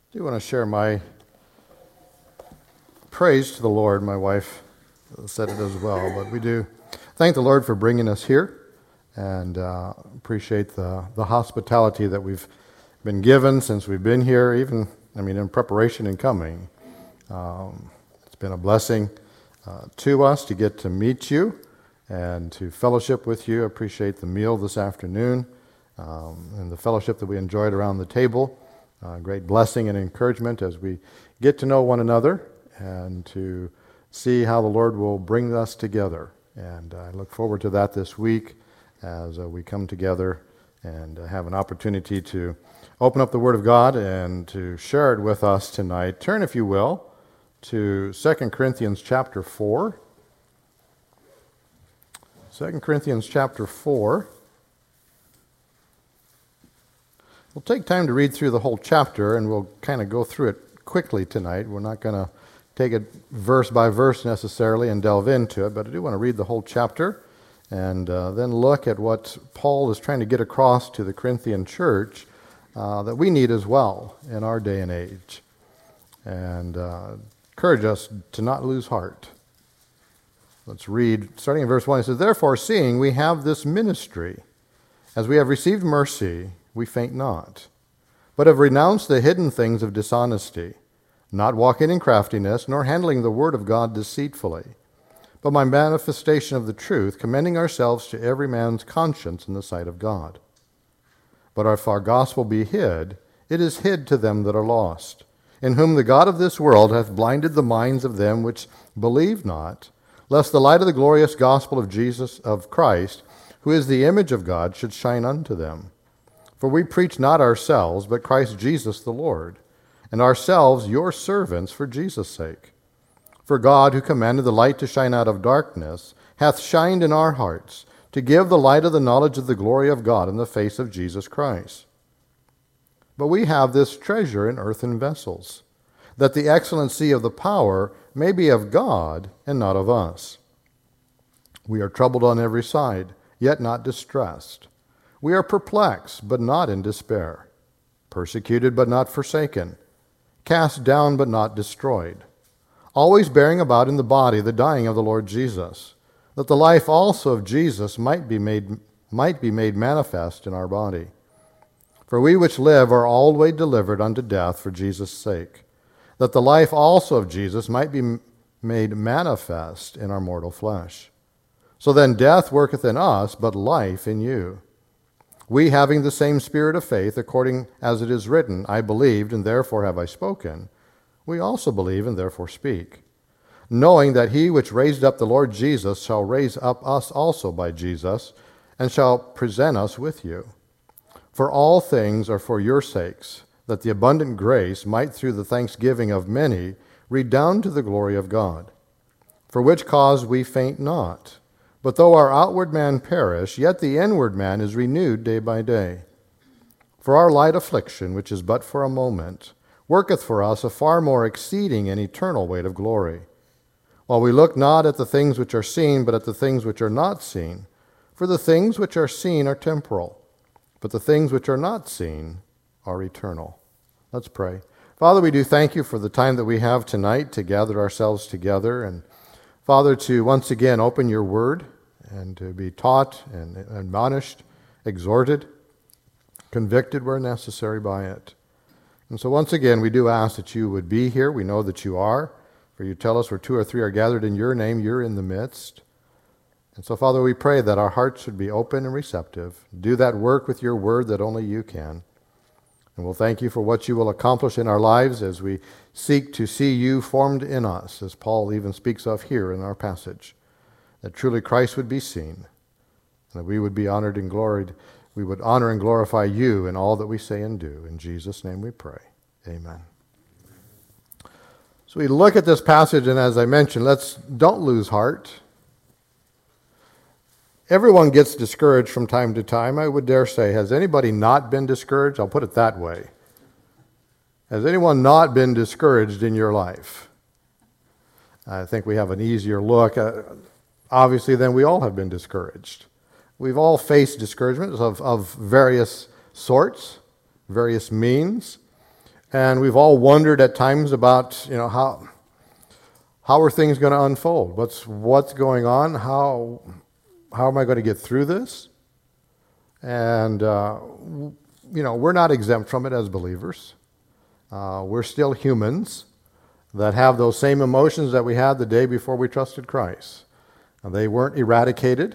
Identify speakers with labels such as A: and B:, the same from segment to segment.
A: I do want to share my praise to the Lord. My wife said it as well, but we do thank the Lord for bringing us here and appreciate the hospitality that we've been given since we've been here, even, in preparation and coming. It's been a blessing to us to get to meet you and to fellowship with you. I appreciate the meal this afternoon and the fellowship that we enjoyed around the table. Great blessing and encouragement as we get to know one another and to see how the Lord will bring us together. And I look forward to that this week as we come together and have an opportunity to open up the Word of God and to share it with us tonight. Turn, if you will, to 2 Corinthians chapter 4. 2 Corinthians chapter 4. We'll take time to read through the whole chapter, and we'll kind of go through it quickly tonight. We're not going to take it verse by verse necessarily and delve into it, but I do want to read the whole chapter and then look at what Paul is trying to get across to the Corinthian church that we need as well in our day and age. And encourage us to not lose heart. Let's read, starting in verse 1. It says, "Therefore, seeing we have this ministry, as we have received mercy, we faint not, but have renounced the hidden things of dishonesty, not walking in craftiness, nor handling the word of God deceitfully, but by manifestation of the truth, commending ourselves to every man's conscience in the sight of God. But if our gospel be hid, it is hid to them that are lost, in whom the God of this world hath blinded the minds of them which believe not, lest the light of the glorious gospel of Jesus, of Christ, who is the image of God, should shine unto them. For we preach not ourselves, but Christ Jesus the Lord, and ourselves your servants for Jesus' sake. For God, who commanded the light to shine out of darkness, hath shined in our hearts, to give the light of the knowledge of the glory of God in the face of Jesus Christ. But we have this treasure in earthen vessels, that the excellency of the power may be of God and not of us. We are troubled on every side, yet not distressed. We are perplexed, but not in despair, persecuted, but not forsaken, cast down, but not destroyed, always bearing about in the body the dying of the Lord Jesus, that the life also of Jesus might be made manifest in our body. For we which live are always delivered unto death for Jesus' sake, that the life also of Jesus might be made manifest in our mortal flesh. So then death worketh in us, but life in you. We, having the same spirit of faith, according as it is written, I believed, and therefore have I spoken, we also believe, and therefore speak, knowing that he which raised up the Lord Jesus shall raise up us also by Jesus, and shall present us with you. For all things are for your sakes, that the abundant grace might through the thanksgiving of many redound to the glory of God. For which cause we faint not. But though our outward man perish, yet the inward man is renewed day by day. For our light affliction, which is but for a moment, worketh for us a far more exceeding and eternal weight of glory. While we look not at the things which are seen, but at the things which are not seen. For the things which are seen are temporal, but the things which are not seen are eternal." Let's pray. Father, we do thank you for the time that we have tonight to gather ourselves together, and Father, to once again open your word and to be taught and admonished, exhorted, convicted where necessary by it. And so once again, we do ask that you would be here. We know that you are, for you tell us where two or three are gathered in your name, you're in the midst. And so, Father, we pray that our hearts should be open and receptive. Do that work with your word that only you can. And we'll thank you for what you will accomplish in our lives as we seek to see you formed in us, as Paul even speaks of here in our passage, that truly Christ would be seen, and that we would be honored and gloried. We would honor and glorify you in all that we say and do. In Jesus' name we pray. Amen. So we look at this passage, and as I mentioned, don't lose heart. Everyone gets discouraged from time to time. I would dare say, has anybody not been discouraged? I'll put it that way. Has anyone not been discouraged in your life? I think we have an easier look. Obviously, then we all have been discouraged. We've all faced discouragements of various sorts, various means. And we've all wondered at times about, how are things going to unfold? What's going on? How am I going to get through this? And, we're not exempt from it as believers. We're still humans that have those same emotions that we had the day before we trusted Christ. They weren't eradicated.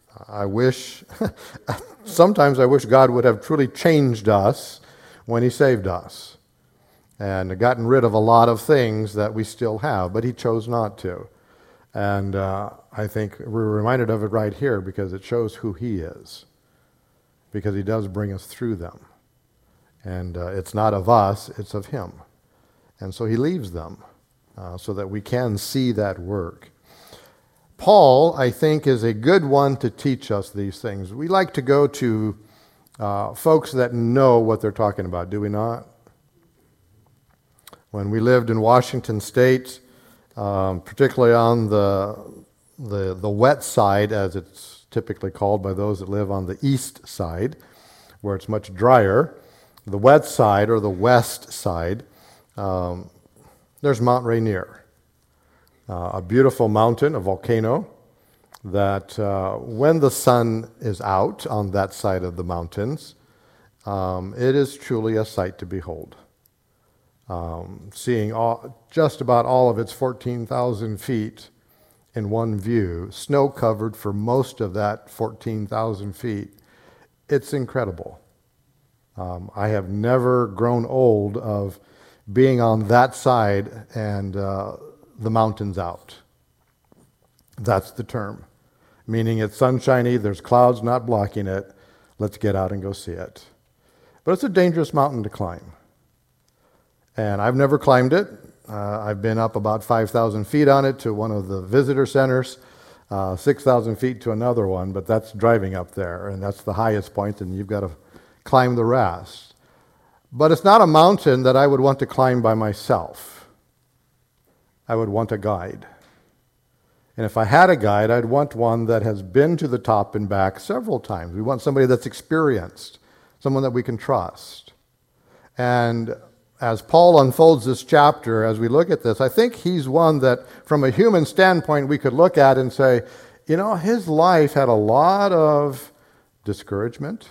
A: Sometimes I wish God would have truly changed us when He saved us and gotten rid of a lot of things that we still have, but He chose not to. And I think we're reminded of it right here because it shows who He is, because He does bring us through them. And it's not of us, it's of Him. And so He leaves them so that we can see that work. Paul, I think, is a good one to teach us these things. We like to go to folks that know what they're talking about, do we not? When we lived in Washington State, particularly on the wet side, as it's typically called by those that live on the east side, where it's much drier, the wet side, or the west side, there's Mount Rainier, a beautiful mountain, a volcano, that when the sun is out on that side of the mountains, it is truly a sight to behold. Seeing just about all of its 14,000 feet in one view, snow-covered for most of that 14,000 feet, it's incredible. I have never grown old of being on that side and the mountains out. That's the term. Meaning it's sunshiny, there's clouds not blocking it. Let's get out and go see it. But it's a dangerous mountain to climb. And I've never climbed it. I've been up about 5,000 feet on it to one of the visitor centers, 6,000 feet to another one, but that's driving up there, and that's the highest point, and you've got to climb the rest. But it's not a mountain that I would want to climb by myself. I would want a guide. And if I had a guide, I'd want one that has been to the top and back several times. We want somebody that's experienced, someone that we can trust. And as Paul unfolds this chapter, as we look at this, I think he's one that, from a human standpoint, we could look at and say, his life had a lot of discouragement.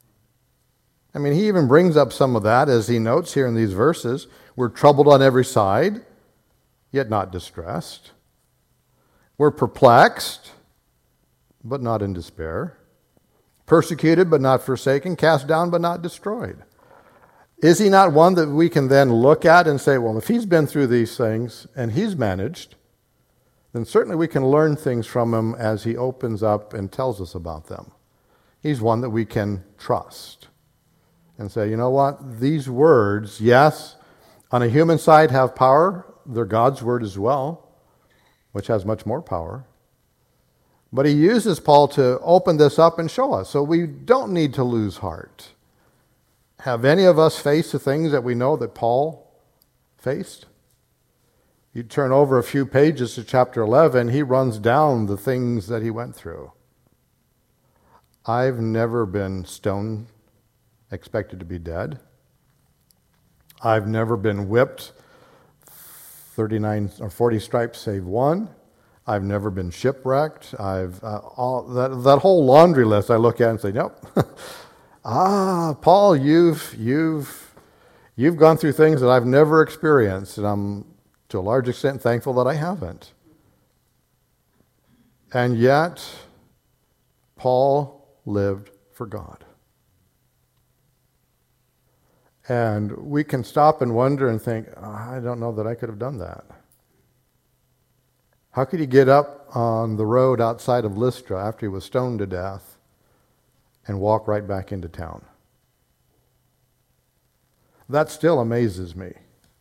A: I mean, he even brings up some of that, as he notes here in these verses. We're troubled on every side, yet not distressed. We're perplexed, but not in despair. Persecuted, but not forsaken. Cast down, but not destroyed. Is he not one that we can then look at and say, well, if he's been through these things and he's managed, then certainly we can learn things from him as he opens up and tells us about them. He's one that we can trust and say, you know what, these words, yes, on a human side have power. They're God's word as well, which has much more power. But he uses Paul to open this up and show us. So we don't need to lose heart. Have any of us faced the things that we know that Paul faced? You turn over a few pages to chapter 11, he runs down the things that he went through. I've never been stoned, expected to be dead. I've never been whipped 39 or 40 stripes save one. I've never been shipwrecked. That whole laundry list I look at and say, nope. Paul, you've gone through things that I've never experienced, and I'm to a large extent thankful that I haven't. And yet, Paul lived for God. And we can stop and wonder and think, I don't know that I could have done that. How could he get up on the road outside of Lystra after he was stoned to death and walk right back into town? That still amazes me.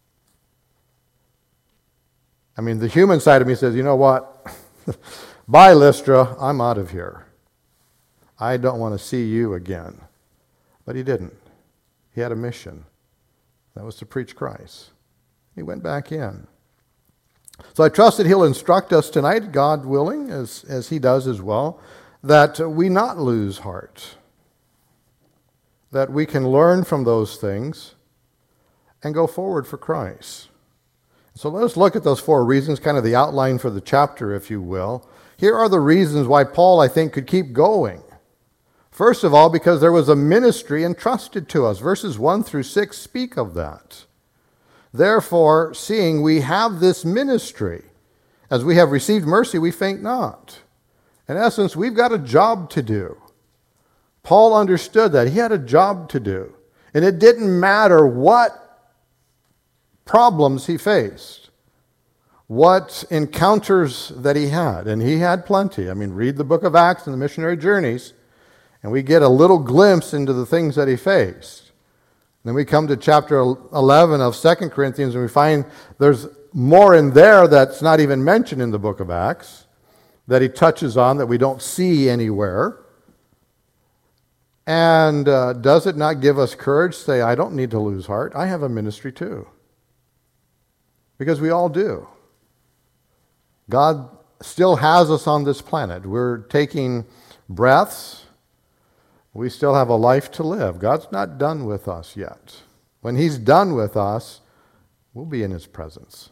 A: I mean, the human side of me says, you know what? Bye, Lystra, I'm out of here. I don't want to see you again. But he didn't. He had a mission. That was to preach Christ. He went back in. So I trust that he'll instruct us tonight, God willing, as he does as well, that we not lose heart. That we can learn from those things and go forward for Christ. So let us look at those 4 reasons, kind of the outline for the chapter, if you will. Here are the reasons why Paul, I think, could keep going. First of all, because there was a ministry entrusted to us. Verses 1 through 6 speak of that. Therefore, seeing we have this ministry, as we have received mercy, we faint not. In essence, we've got a job to do. Paul understood that. He had a job to do. And it didn't matter what problems he faced, what encounters that he had. And he had plenty. I mean, read the book of Acts and the missionary journeys, and we get a little glimpse into the things that he faced. Then we come to chapter 11 of 2 Corinthians, and we find there's more in there that's not even mentioned in the book of Acts, that he touches on that we don't see anywhere. And does it not give us courage to say, I don't need to lose heart. I have a ministry too. Because we all do. God still has us on this planet. We're taking breaths. We still have a life to live. God's not done with us yet. When he's done with us, we'll be in his presence.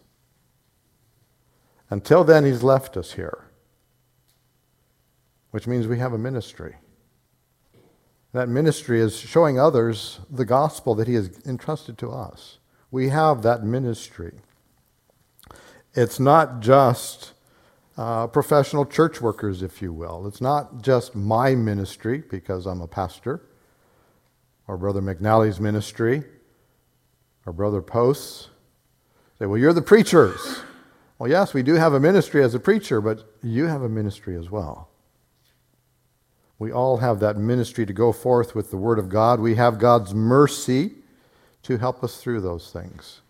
A: Until then, he's left us here, which means we have a ministry. That ministry is showing others the gospel that he has entrusted to us. We have that ministry. It's not just professional church workers, if you will. It's not just my ministry, because I'm a pastor, or Brother McNally's ministry, or Brother Post's. Say, well, you're the preachers. Well, yes, we do have a ministry as a preacher, but you have a ministry as well. We all have that ministry to go forth with the Word of God. We have God's mercy to help us through those things.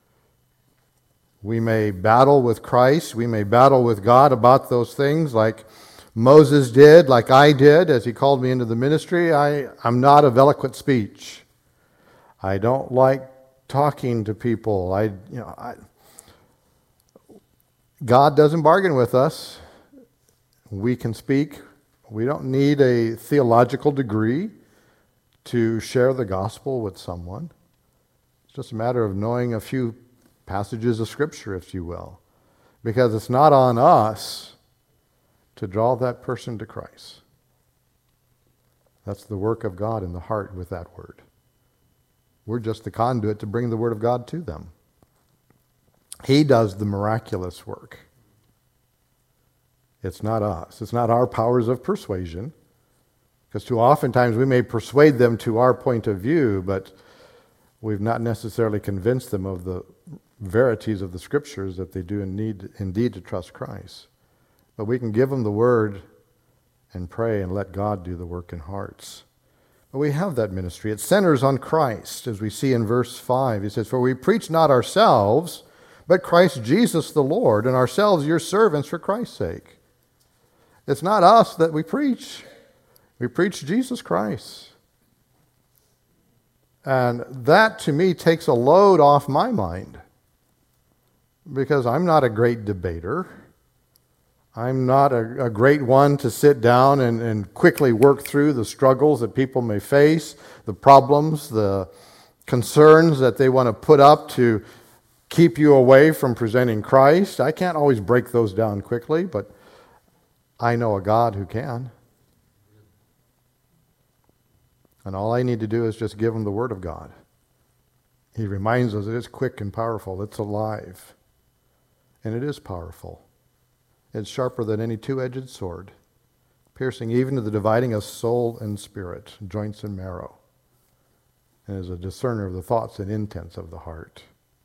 A: We may battle with Christ. We may battle with God about those things like Moses did, like I did as he called me into the ministry. I'm not of eloquent speech. I don't like talking to people. God doesn't bargain with us. We can speak. We don't need a theological degree to share the gospel with someone. It's just a matter of knowing a few passages of Scripture, if you will, because it's not on us to draw that person to Christ. That's the work of God in the heart with that word. We're just the conduit to bring the Word of God to them. He does the miraculous work. It's not us. It's not our powers of persuasion, because too oftentimes we may persuade them to our point of view, but we've not necessarily convinced them of the verities of the Scriptures that they do indeed to trust Christ. But we can give them the Word and pray and let God do the work in hearts. But we have that ministry. It centers on Christ, as we see in verse 5. He says, "For we preach not ourselves, but Christ Jesus the Lord, and ourselves your servants for Christ's sake." It's not us that we preach. We preach Jesus Christ. And that, to me, takes a load off my mind, because I'm not a great debater. I'm not a great one to sit down and quickly work through the struggles that people may face, the problems, the concerns that they want to put up to keep you away from presenting Christ. I can't always break those down quickly, but I know a God who can. And all I need to do is just give them the Word of God. He reminds us it is quick and powerful. It's alive. And it is powerful. It's sharper than any two-edged sword, piercing even to the dividing of soul and spirit, joints and marrow, and is a discerner of the thoughts and intents of the heart.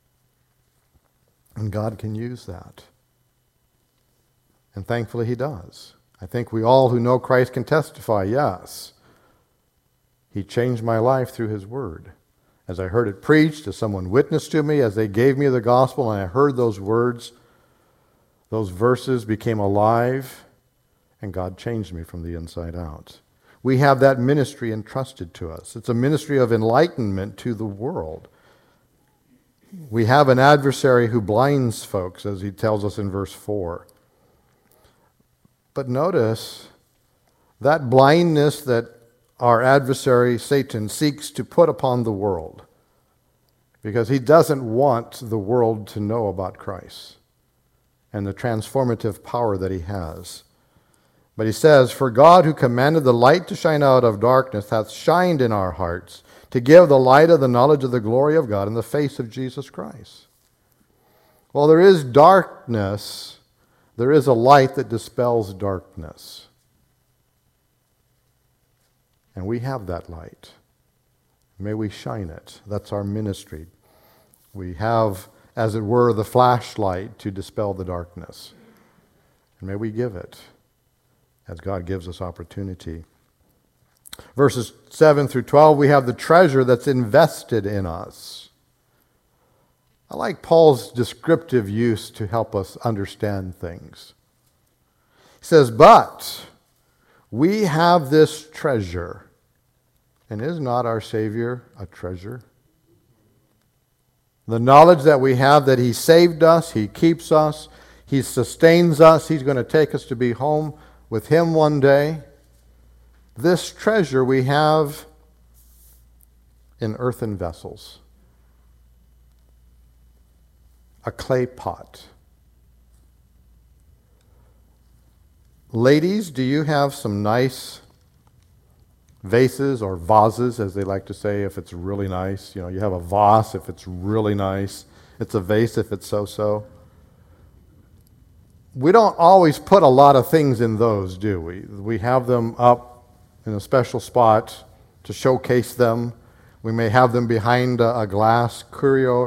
A: And God can use that. And thankfully He does. I think we all who know Christ can testify, yes, He changed my life through His Word. As I heard it preached, as someone witnessed to me, as they gave me the gospel, and I heard those words, those verses became alive, and God changed me from the inside out. We have that ministry entrusted to us. It's a ministry of enlightenment to the world. We have an adversary who blinds folks, as he tells us in verse 4. But notice that blindness that our adversary, Satan, seeks to put upon the world because he doesn't want the world to know about Christ and the transformative power that he has. But he says, "For God, who commanded the light to shine out of darkness, hath shined in our hearts to give the light of the knowledge of the glory of God in the face of Jesus Christ." Well, there is darkness. There is a light that dispels darkness. And we have that light. May we shine it. That's our ministry. We have, as it were, the flashlight to dispel the darkness. And may we give it as God gives us opportunity. Verses 7 through 12, we have the treasure that's invested in us. I like Paul's descriptive use to help us understand things. He says, "But we have this treasure." And is not our Savior a treasure? The knowledge that we have that he saved us, he keeps us, he sustains us, he's going to take us to be home with him one day. This treasure we have in earthen vessels. A clay pot. Ladies, do you have some nice vases or vases, as they like to say, if it's really nice? You have a vase if it's really nice. It's a vase if it's so-so. We don't always put a lot of things in those, do we? We have them up in a special spot to showcase them. We may have them behind a glass curio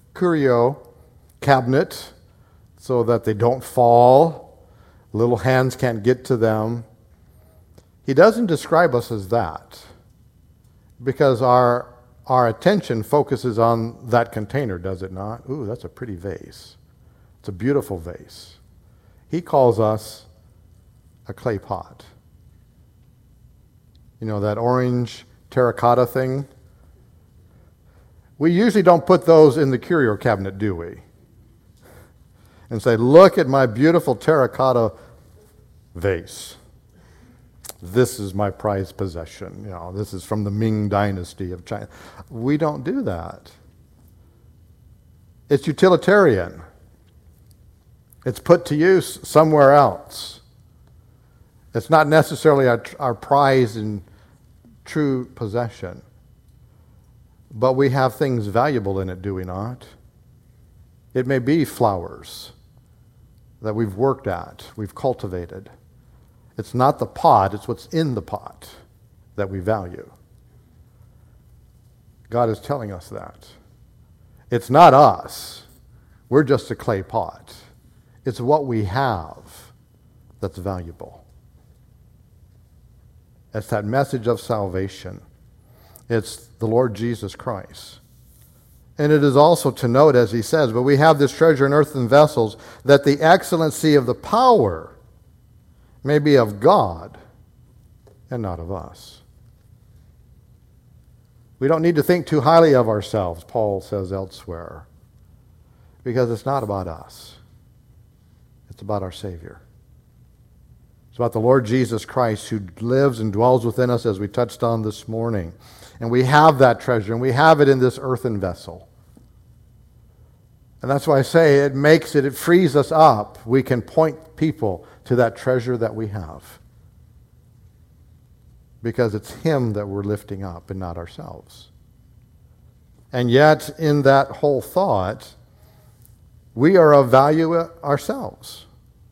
A: cabinet so that they don't fall. Little hands can't get to them. He doesn't describe us as that because our attention focuses on that container, does it not? Ooh, that's a pretty vase. It's a beautiful vase. He calls us a clay pot. That orange terracotta thing? We usually don't put those in the curio cabinet, do we? And say, "Look at my beautiful terracotta vase. This is my prized possession. This is from the Ming Dynasty of China." We don't do that. It's utilitarian. It's put to use somewhere else. It's not necessarily our prized and true possession. But we have things valuable in it, do we not? It may be flowers that we've worked at, we've cultivated. It's not the pot, it's what's in the pot that we value. God is telling us that. It's not us. We're just a clay pot. It's what we have that's valuable. It's that message of salvation. It's the Lord Jesus Christ. And it is also to note, as he says, "But we have this treasure in earthen vessels, that the excellency of the power may be of God and not of us." We don't need to think too highly of ourselves, Paul says elsewhere, because it's not about us. It's about our Savior. It's about the Lord Jesus Christ who lives and dwells within us, as we touched on this morning. And we have that treasure, and we have it in this earthen vessel. And that's why I say it frees us up. We can point people to that treasure that we have. Because it's him that we're lifting up and not ourselves. And yet, in that whole thought, we are of value ourselves.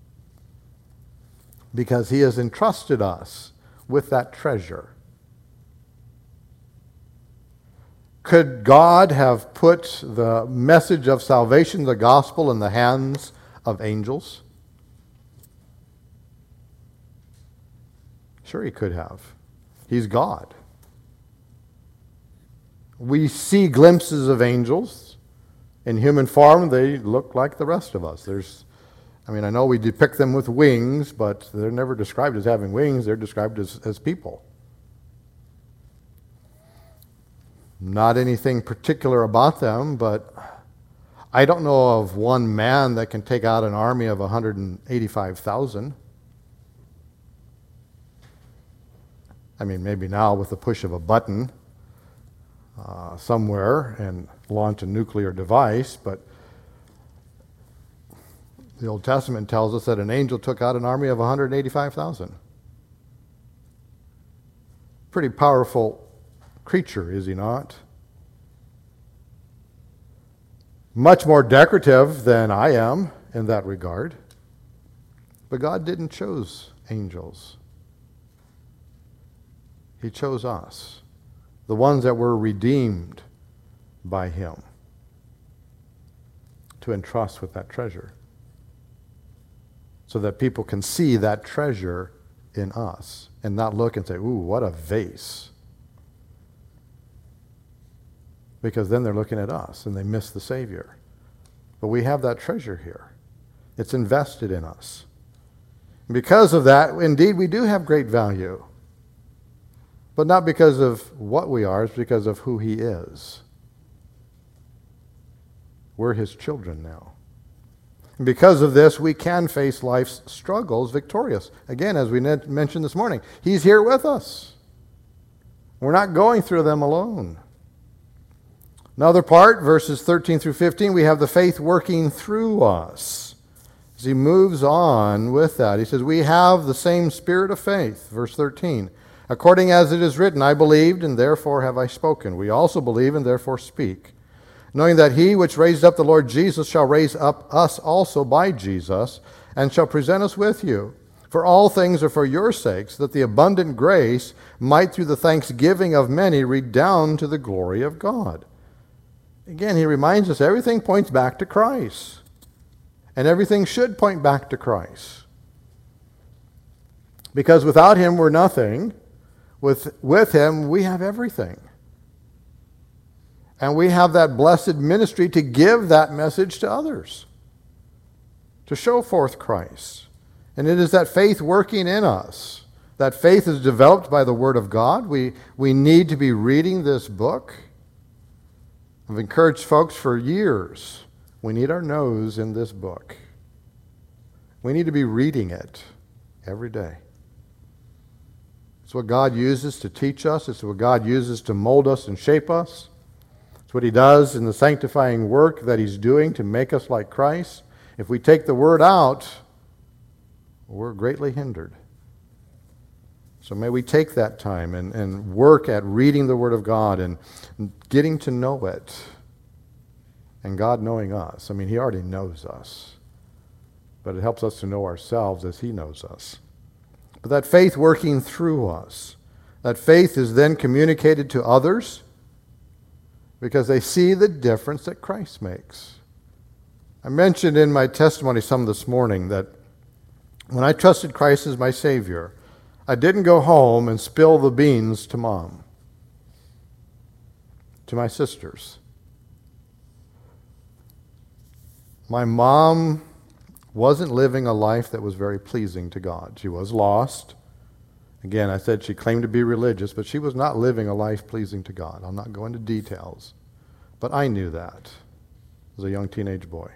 A: Because he has entrusted us with that treasure. Could God have put the message of salvation, the gospel, in the hands of angels? Sure, he could have. He's God. We see glimpses of angels. In human form, they look like the rest of us. I know we depict them with wings, but they're never described as having wings. They're described as people. Not anything particular about them, but I don't know of one man that can take out an army of 185,000. Maybe now with the push of a button somewhere, and launch a nuclear device, but the Old Testament tells us that an angel took out an army of 185,000. Pretty powerful creature, is he not? Much more decorative than I am in that regard. But God didn't choose angels. He chose us, the ones that were redeemed by him, to entrust with that treasure, so that people can see that treasure in us and not look and say, ooh, what a vase. Because then they're looking at us and they miss the Savior. But we have that treasure here. It's invested in us. And because of that, indeed, we do have great value. But not because of what we are, it's because of who he is. We're his children now. And because of this, we can face life's struggles victorious. Again, as we mentioned this morning, he's here with us. We're not going through them alone. Another part, verses 13 through 15, we have the faith working through us. As he moves on with that, he says, we have the same spirit of faith. Verse 13, according as it is written, I believed, and therefore have I spoken. We also believe, and therefore speak, knowing that he which raised up the Lord Jesus shall raise up us also by Jesus, and shall present us with you. For all things are for your sakes, that the abundant grace might through the thanksgiving of many redound to the glory of God. Again, he reminds us everything points back to Christ. And everything should point back to Christ. Because without him, we're nothing. With him, we have everything. And we have that blessed ministry to give that message to others, to show forth Christ. And it is that faith working in us. That faith is developed by the Word of God. We need to be reading this book. I've encouraged folks for years, we need our nose in this book. We need to be reading it every day. It's what God uses to teach us. It's what God uses to mold us and shape us. It's what he does in the sanctifying work that he's doing to make us like Christ. If we take the Word out, we're greatly hindered. So may we take that time and work at reading the Word of God and getting to know it. And God knowing us. I mean, he already knows us. But it helps us to know ourselves as he knows us. But that faith working through us. That faith is then communicated to others because they see the difference that Christ makes. I mentioned in my testimony some this morning that when I trusted Christ as my Savior, I didn't go home and spill the beans to Mom, to my sisters. My mom wasn't living a life that was very pleasing to God. She was lost. Again, I said she claimed to be religious, but she was not living a life pleasing to God. I'll not go into details. But I knew that as a young teenage boy.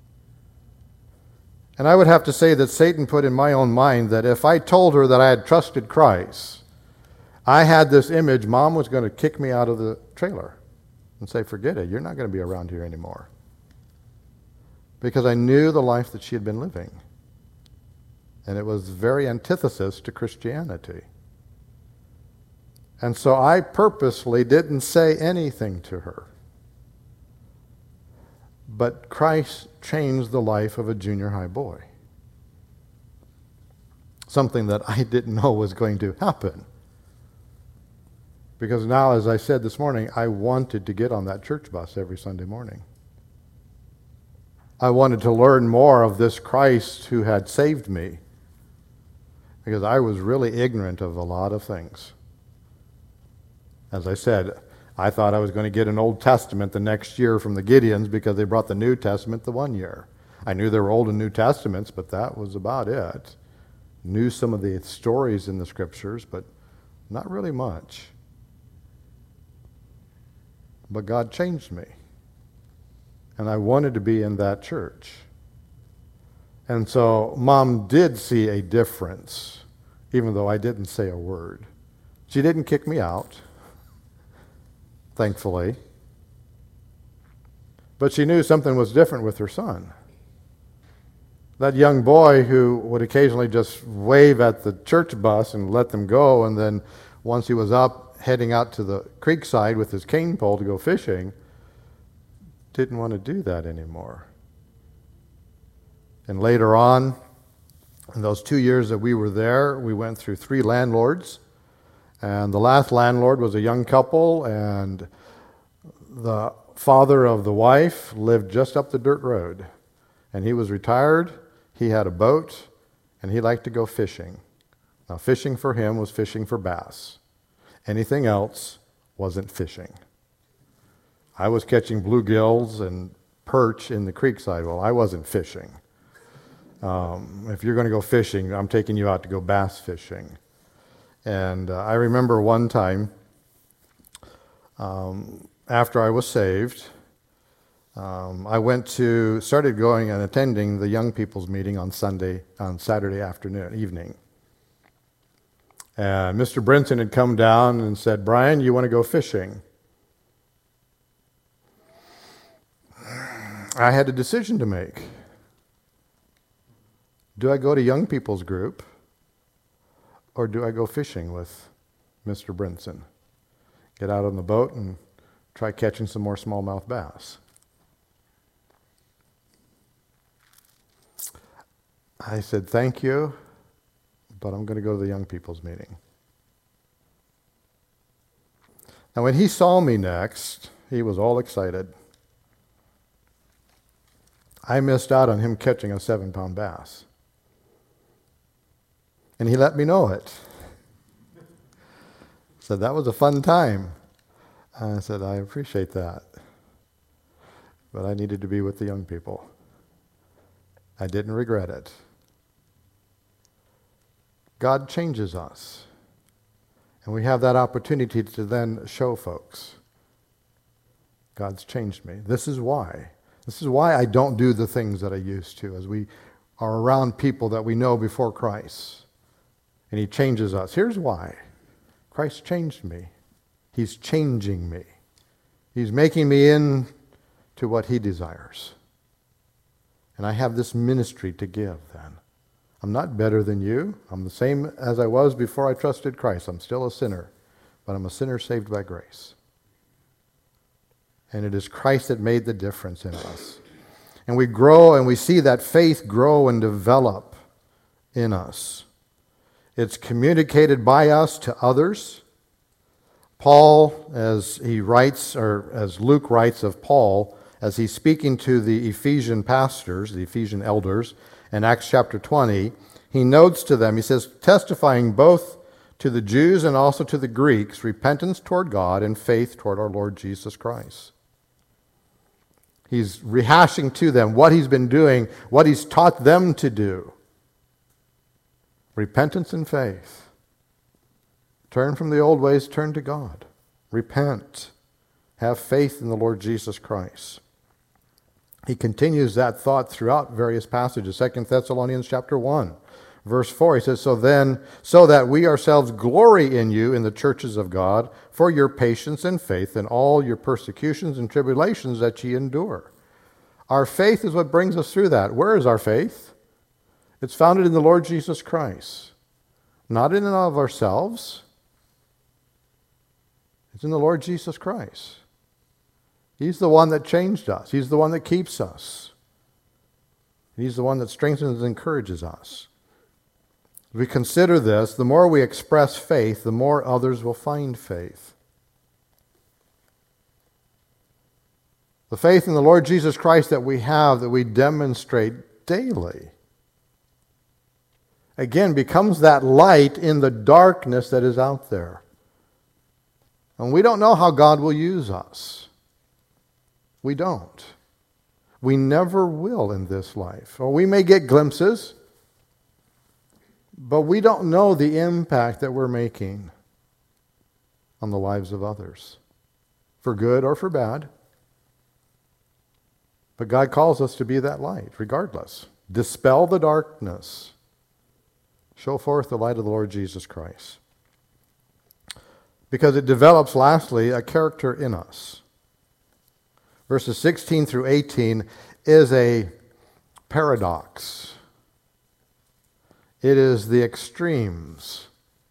A: And I would have to say that Satan put in my own mind that if I told her that I had trusted Christ, I had this image, Mom was going to kick me out of the trailer and say, forget it, you're not going to be around here anymore. Because I knew the life that she had been living. And it was very antithesis to Christianity. And so I purposely didn't say anything to her. But Christ changed the life of a junior high boy. Something that I didn't know was going to happen. Because now, as I said this morning, I wanted to get on that church bus every Sunday morning. I wanted to learn more of this Christ who had saved me. Because I was really ignorant of a lot of things. As I said, I thought I was going to get an Old Testament the next year from the Gideons because they brought the New Testament the one year. I knew there were Old and New Testaments, but that was about it. Knew some of the stories in the Scriptures, but not really much. But God changed me. And I wanted to be in that church. And so Mom did see a difference, even though I didn't say a word. She didn't kick me out, thankfully. But she knew something was different with her son. That young boy who would occasionally just wave at the church bus and let them go, and then once he was up, heading out to the creek side with his cane pole to go fishing, didn't want to do that anymore. And later on, in those 2 years that we were there, we went through 3 landlords. And the last landlord was a young couple, and the father of the wife lived just up the dirt road. And he was retired, he had a boat, and he liked to go fishing. Now, fishing for him was fishing for bass. Anything else wasn't fishing. I was catching bluegills and perch in the creekside. Well, I wasn't fishing. If you're going to go fishing, I'm taking you out to go bass fishing. And I remember one time, after I was saved, I started going and attending the young people's meeting on Saturday evening. And Mr. Brinson had come down and said, "Brian, you want to go fishing?" I had a decision to make. Do I go to young people's group, or do I go fishing with Mr. Brinson? Get out on the boat and try catching some more smallmouth bass. I said, "Thank you, but I'm going to go to the young people's meeting." Now, when he saw me next, he was all excited. I missed out on him catching a 7-pound bass. And he let me know it. Said, "That was a fun time." I said, "I appreciate that. But I needed to be with the young people." I didn't regret it. God changes us. And we have that opportunity to then show folks, God's changed me. This is why. This is why I don't do the things that I used to, as we are around people that we know before Christ. And he changes us. Here's why. Christ changed me. He's changing me. He's making me into what he desires. And I have this ministry to give then. I'm not better than you. I'm the same as I was before I trusted Christ. I'm still a sinner, but I'm a sinner saved by grace. And it is Christ that made the difference in us. And we grow and we see that faith grow and develop in us. It's communicated by us to others. Paul, as he writes, or as Luke writes of Paul, as he's speaking to the Ephesian pastors, the Ephesian elders, in Acts chapter 20, he notes to them, he says, testifying both to the Jews and also to the Greeks, repentance toward God and faith toward our Lord Jesus Christ. He's rehashing to them what he's been doing, what he's taught them to do. Repentance and faith. Turn from the old ways, turn to God. Repent. Have faith in the Lord Jesus Christ. He continues that thought throughout various passages. 2 Thessalonians chapter 1, verse 4, he says, so that we ourselves glory in you in the churches of God for your patience and faith in all your persecutions and tribulations that ye endure. Our faith is what brings us through that. Where is our faith? It's founded in the Lord Jesus Christ. Not in and of ourselves. It's in the Lord Jesus Christ. He's the one that changed us. He's the one that keeps us. He's the one that strengthens and encourages us. As we consider this, the more we express faith, the more others will find faith. The faith in the Lord Jesus Christ that we have, that we demonstrate daily, again, becomes that light in the darkness that is out there. And we don't know how God will use us. We don't. We never will in this life. Or we may get glimpses, but we don't know the impact that we're making on the lives of others, for good or for bad. But God calls us to be that light, regardless. Dispel the darkness. Show forth the light of the Lord Jesus Christ. Because it develops, lastly, a character in us. verses 16 through 18, is a paradox. It is the extremes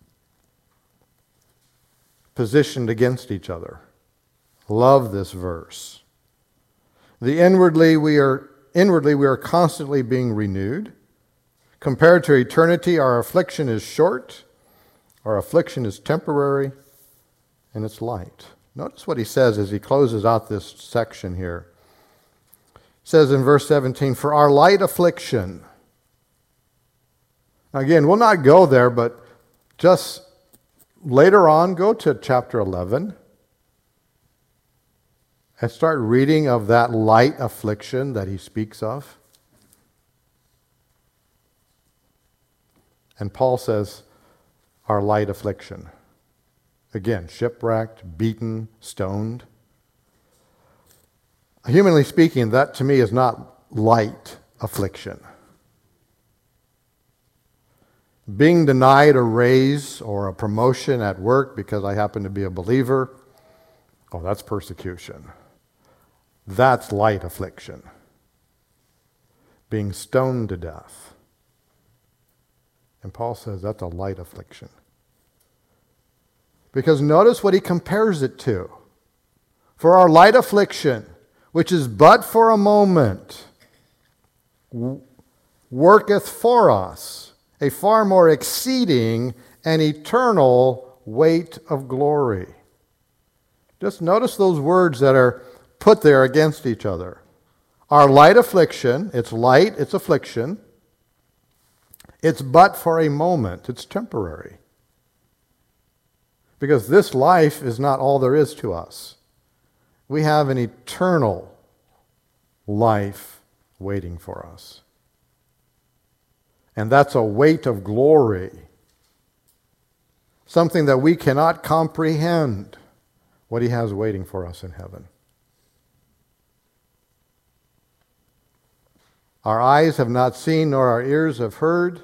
A: positioned against each other. Love this verse. Inwardly we are constantly being renewed. Compared to eternity, our affliction is short, our affliction is temporary, and it's light. Notice what he says as he closes out this section here. He says in verse 17, "For our light affliction." Again, we'll not go there, but just later on, go to chapter 11 and start reading of that light affliction that he speaks of. And Paul says, our light affliction. Again, shipwrecked, beaten, stoned. Humanly speaking, that to me is not light affliction. Being denied a raise or a promotion at work because I happen to be a believer, oh, that's persecution. That's light affliction. Being stoned to death. And Paul says that's a light affliction. Because notice what he compares it to. For our light affliction, which is but for a moment, worketh for us a far more exceeding and eternal weight of glory. Just notice those words that are put there against each other. Our light affliction, it's light, it's affliction. It's but for a moment, it's temporary. Because this life is not all there is to us. We have an eternal life waiting for us. And that's a weight of glory. Something that we cannot comprehend what he has waiting for us in heaven. Our eyes have not seen, nor our ears have heard.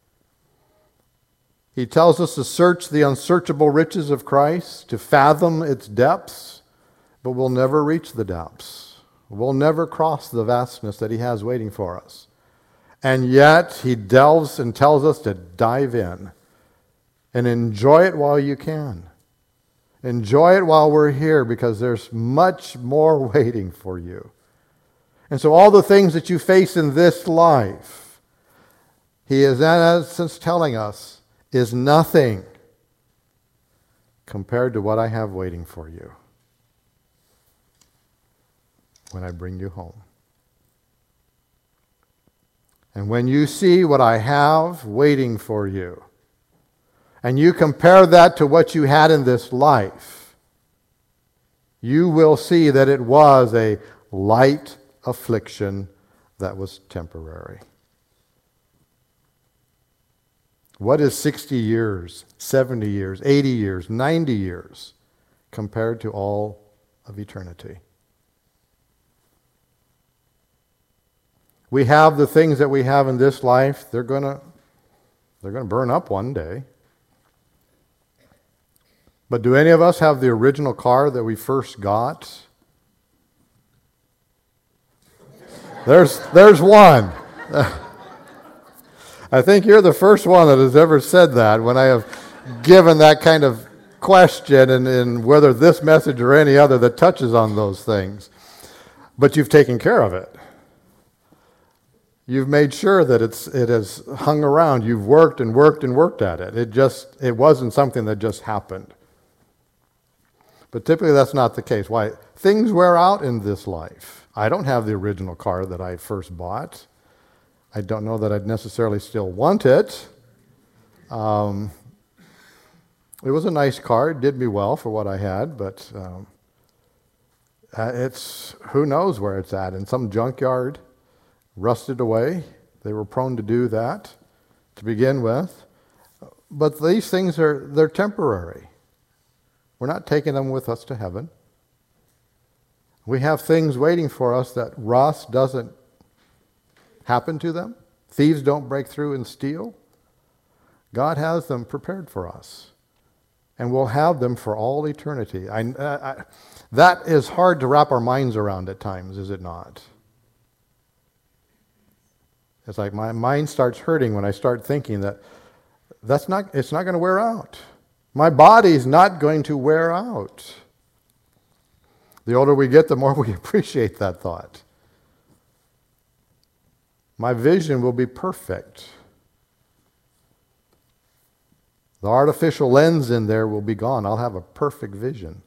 A: He tells us to search the unsearchable riches of Christ, to fathom its depths, but we'll never reach the depths. We'll never cross the vastness that he has waiting for us. And yet, he delves and tells us to dive in and enjoy it while you can. Enjoy it while we're here, because there's much more waiting for you. And so all the things that you face in this life, he is in essence telling us, is nothing compared to what I have waiting for you when I bring you home. And when you see what I have waiting for you, and you compare that to what you had in this life, you will see that it was a light affliction that was temporary. What is 60 years, 70 years, 80 years, 90 years compared to all of eternity? We have the things that we have in this life. They're going to burn up one day. But do any of us have the original car that we first got? There's one. I think you're the first one that has ever said that when I have given that kind of question, and whether this message or any other that touches on those things. But you've taken care of it. You've made sure that it has hung around. You've worked and worked and worked at it. It wasn't something that just happened. But typically that's not the case. Why? Things wear out in this life. I don't have the original car that I first bought. I don't know that I'd necessarily still want it. It was a nice car. It did me well for what I had, but who knows where it's at. In some junkyard, rusted away. They were prone to do that to begin with. But these things they're temporary. We're not taking them with us to heaven. We have things waiting for us that rust doesn't happen to them. Thieves don't break through and steal. God has them prepared for us. And we'll have them for all eternity. That is hard to wrap our minds around at times, is it not? It's like my mind starts hurting when I start thinking that it's not going to wear out. My body's not going to wear out. The older we get, the more we appreciate that thought. My vision will be perfect. The artificial lens in there will be gone. I'll have a perfect vision.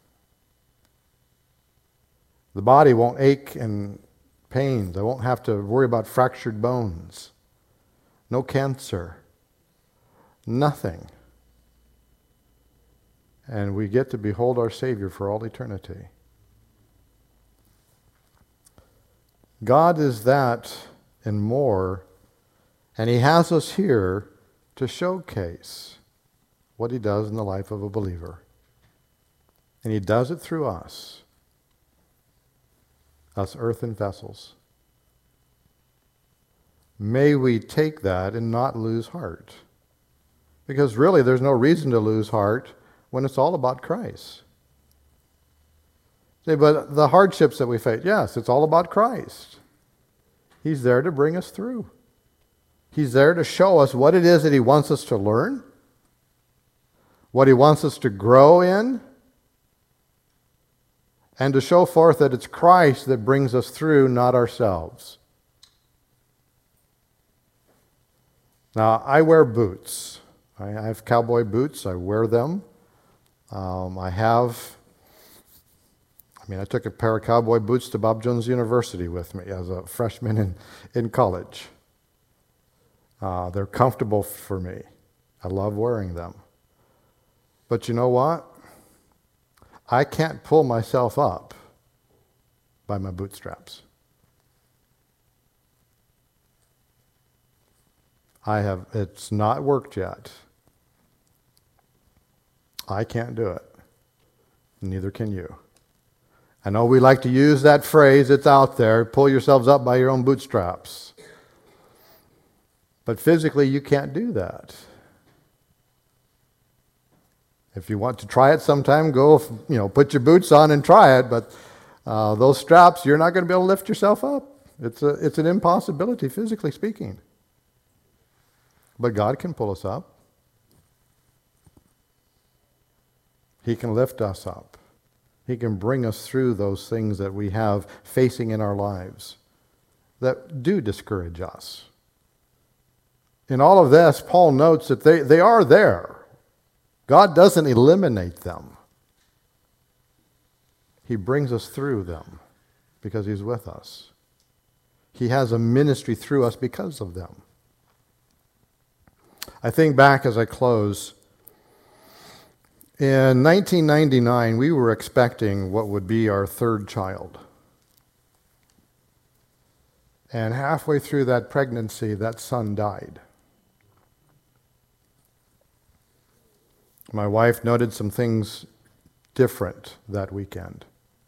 A: The body won't ache and pains. I won't have to worry about fractured bones. No cancer. Nothing. And we get to behold our Savior for all eternity. God is that and more, and He has us here to showcase what He does in the life of a believer. And He does it through us earthen vessels. May we take that and not lose heart. Because really there's no reason to lose heart when it's all about Christ. Say, but the hardships that we face, yes, it's all about Christ. He's there to bring us through. He's there to show us what it is that He wants us to learn, what He wants us to grow in, and to show forth that it's Christ that brings us through, not ourselves. Now, I wear boots. I have cowboy boots. I wear them. I took a pair of cowboy boots to Bob Jones University with me as a freshman in college. They're comfortable for me. I love wearing them. But you know what? I can't pull myself up by my bootstraps. It's not worked yet. I can't do it. Neither can you. I know we like to use that phrase, it's out there, pull yourselves up by your own bootstraps. But physically, you can't do that. If you want to try it sometime, go, put your boots on and try it, but those straps, you're not going to be able to lift yourself up. It's an impossibility, physically speaking. But God can pull us up. He can lift us up. He can bring us through those things that we have facing in our lives that do discourage us. In all of this, Paul notes that they are there. God doesn't eliminate them. He brings us through them because He's with us. He has a ministry through us because of them. I think back as I close. In 1999, we were expecting what would be our third child. And halfway through that pregnancy, that son died. My wife noted some things different that weekend.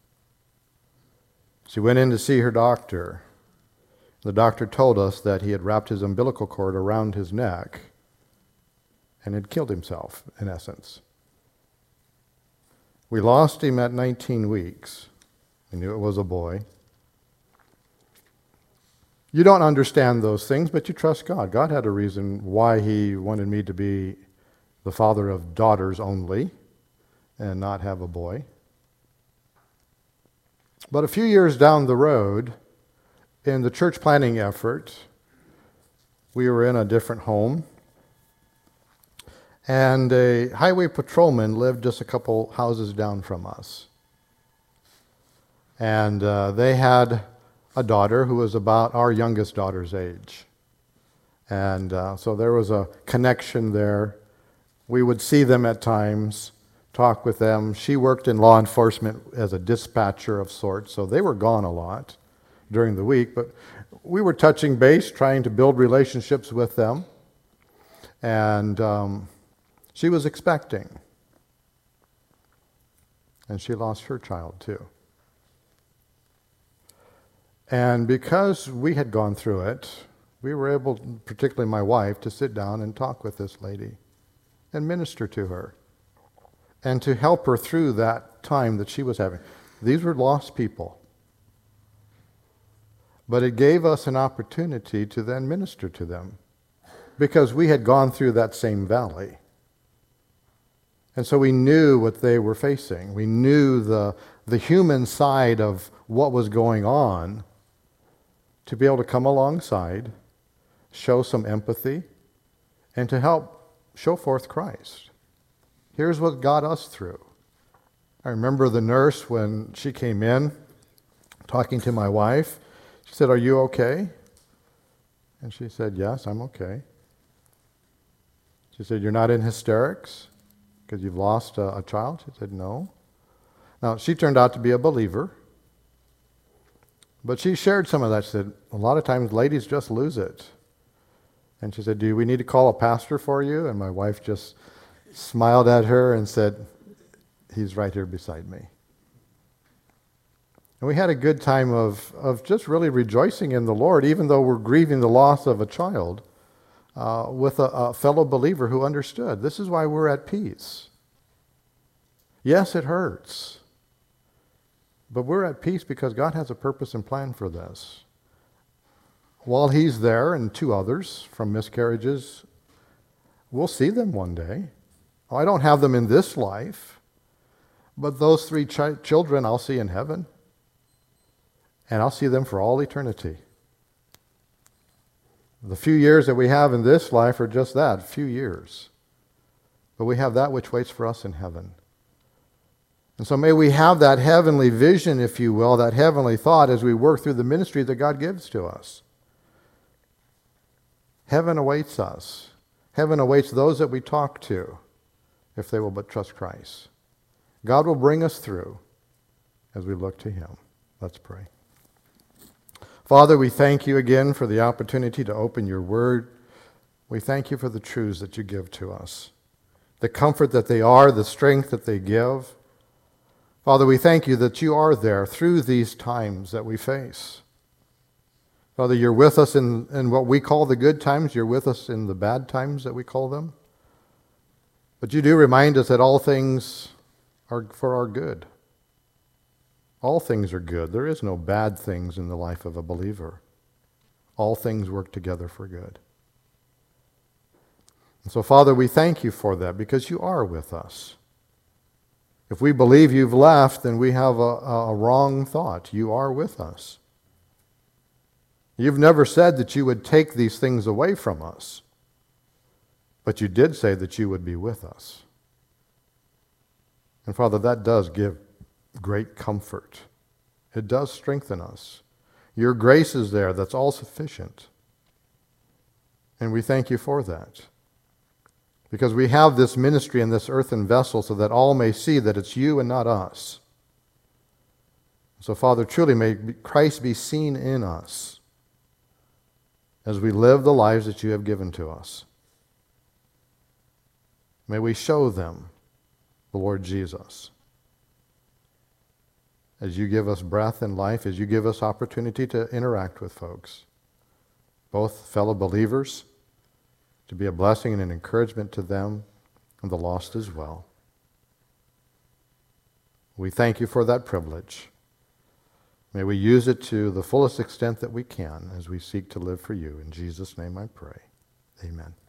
A: She went in to see her doctor. The doctor told us that he had wrapped his umbilical cord around his neck and had killed himself, in essence. We lost him at 19 weeks. We knew it was a boy. You don't understand those things, but you trust God. God had a reason why He wanted me to be the father of daughters only and not have a boy. But a few years down the road, in the church planning effort, we were in a different home, and a highway patrolman lived just a couple houses down from us. And they had a daughter who was about our youngest daughter's age. And so there was a connection there. We would see them at times, talk with them. She worked in law enforcement as a dispatcher of sorts, so they were gone a lot during the week. But we were touching base, trying to build relationships with them. And she was expecting. And she lost her child too. And because we had gone through it, we were able, particularly my wife, to sit down and talk with this lady and minister to her. and to help her through that time that she was having. These were lost people. But it gave us an opportunity to then minister to them because we had gone through that same valley. And so we knew what they were facing. We knew the human side of what was going on, to be able to come alongside, show some empathy, and to help show forth Christ. Here's what got us through. I remember the nurse when she came in, talking to my wife. She said, "Are you okay?" And she said, "Yes, I'm okay." She said, "You're not in hysterics because you've lost a child?" She said, "No." Now, she turned out to be a believer, but she shared some of that. She said, "A lot of times ladies just lose it." And she said, "Do we need to call a pastor for you?" And my wife just smiled at her and said, "He's right here beside me." And we had a good time of just really rejoicing in the Lord, even though we're grieving the loss of a child, with a fellow believer who understood. This is why we're at peace. Yes, it hurts, but we're at peace because God has a purpose and plan for this. While He's there, and two others from miscarriages, we'll see them one day. Oh, I don't have them in this life, but those three children I'll see in heaven. And I'll see them for all eternity. The few years that we have in this life are just that, few years. But we have that which waits for us in heaven. And so may we have that heavenly vision, if you will, that heavenly thought as we work through the ministry that God gives to us. Heaven awaits us. Heaven awaits those that we talk to, if they will but trust Christ. God will bring us through as we look to Him. Let's pray. Father, we thank you again for the opportunity to open your word. We thank you for the truths that you give to us, the comfort that they are, the strength that they give. Father, we thank you that you are there through these times that we face. Father, you're with us in what we call the good times. You're with us in the bad times that we call them. But you do remind us that all things are for our good. All things are good. There is no bad things in the life of a believer. All things work together for good. And so, Father, we thank you for that because you are with us. If we believe you've left, then we have a wrong thought. You are with us. You've never said that you would take these things away from us, but you did say that you would be with us. And Father, that does give great comfort. It does strengthen us. Your grace is there. That's all sufficient. And we thank you for that. Because we have this ministry in this earthen vessel so that all may see that it's you and not us. So, Father, truly may Christ be seen in us as we live the lives that you have given to us. May we show them the Lord Jesus. As you give us breath and life, as you give us opportunity to interact with folks, both fellow believers, to be a blessing and an encouragement to them, and the lost as well. We thank you for that privilege. May we use it to the fullest extent that we can as we seek to live for you. In Jesus' name I pray. Amen.